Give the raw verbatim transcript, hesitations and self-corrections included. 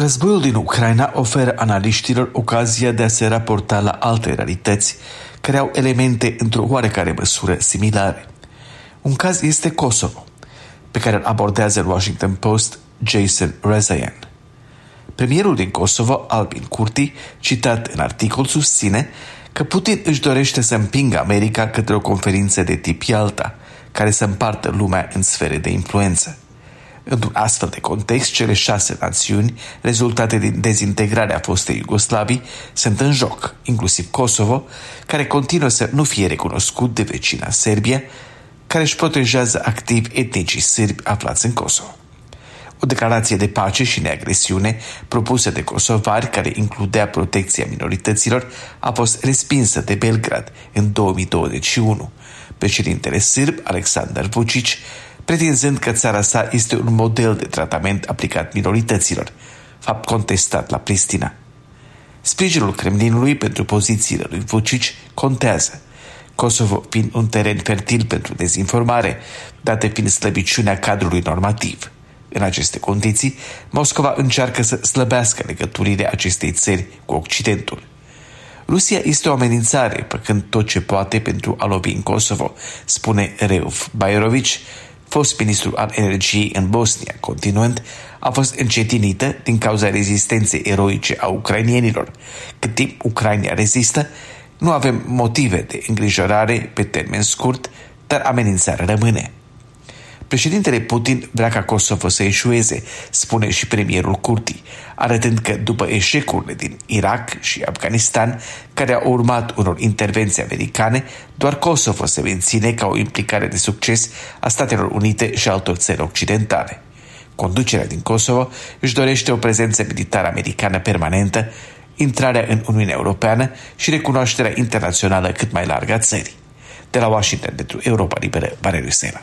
Războiul din Ucraina oferă analiștilor ocazia de a se raporta la alte realități care au elemente într-o oarecare măsură similare. Un caz este Kosovo, pe care îl abordează Washington Post Jason Rezaian. Premierul din Kosovo, Albin Kurti, citat în articol, susține că Putin își dorește să împingă America către o conferință de tip Yalta, care să împartă lumea în sfere de influență. Într-un astfel de context, cele șase națiuni rezultate din dezintegrarea fostei Iugoslavii sunt în joc, inclusiv Kosovo, care continuă să nu fie recunoscut de vecina Serbia, care își protejează activ etnicii sârbi aflați în Kosovo. O declarație de pace și neagresiune propusă de kosovari, care includea protecția minorităților, a fost respinsă de Belgrad în două mii douăzeci și unu. Președintele sârb, Aleksandar Vučić, pretinzând că țara sa este un model de tratament aplicat minorităților, fapt contestat la Pristina. Sprijinul Kremlinului pentru pozițiile lui Vučić contează, Kosovo fiind un teren fertil pentru dezinformare, date fiind slăbiciunea cadrului normativ. În aceste condiții, Moscova încearcă să slăbească legăturile acestei țări cu Occidentul. Rusia este o amenințare, făcând tot ce poate pentru a lovi în Kosovo, spune Reuf Bajrović, fost ministru al energiei în Bosnia, continuând, a fost încetinită din cauza rezistenței eroice a ucrainienilor. Cât timp Ucraina rezistă, nu avem motive de îngrijorare pe termen scurt, dar amenințarea rămâne. Președintele Putin vrea ca Kosovo să eșueze, spune și premierul Kurti, arătând că după eșecurile din Irak și Afganistan, care au urmat unor intervenții americane, doar Kosovo se menține ca o implicare de succes a Statelor Unite și altor țări occidentale. Conducerea din Kosovo își dorește o prezență militară americană permanentă, intrarea în Uniunea Europeană și recunoașterea internațională cât mai largă a țării. De la Washington pentru Europa Liberă, Valeriu Sela.